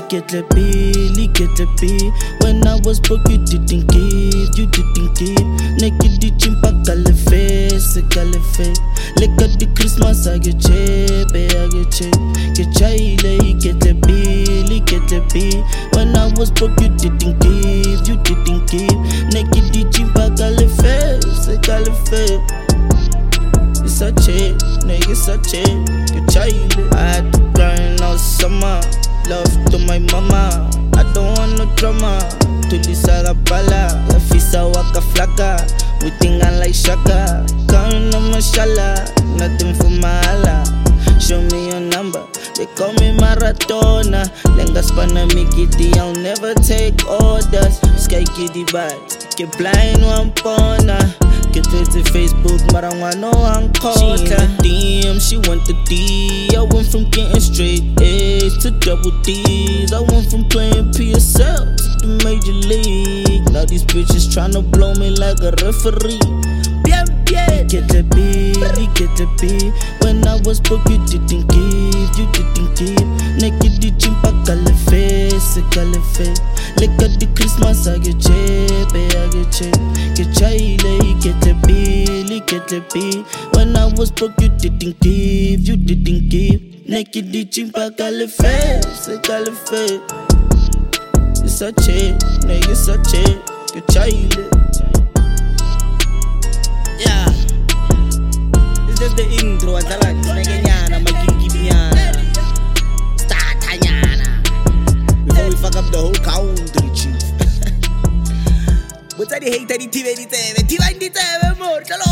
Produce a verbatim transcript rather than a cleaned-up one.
get the bill, get the bill. When I was broke, you didn't give, you didn't give. Naked the chimpa face, face. Look at the Christmas, I get cheap, I get cheap. Get child, get the bill, get the bill. When I was broke, you didn't give, you didn't give. Naked the chimpa face, face. It's a check, nigga, it's a check. Get child, I had to grind all summer. Love to my mama, I don't want no drama. To the Sarabala, la fisa waka flaka. We think I like Shaka. Coming on my shala, nothing for my ala. Show me your number, they call me Maratona. Lenga spana me giddy, I'll never take orders. Sky giddy bad, get blind one pona. Get to the Facebook, but I want no one call. She in the D M, she want the D. I went from getting straight A's to double D's. I went from playing P S L to the major league. Now these bitches tryna blow me like a referee. Bien, bien. Get the bill, get the bill. When I was broke, you didn't give, you didn't give. Naked the chimpa face, face. Look at the Christmas, I get cheap, I get cheap. Get child, get the bill, get the bill. When I was broke, you didn't give, you didn't give. Naked the chimpa face, face. It's a check, nigga, it's a check. Get child. Yeah. This is the intro, I like nigga nyana, magigib nyana. Start nyana. Before we fuck up the whole country, chief. What's that? Hate that T V, T V, T V, T V, more.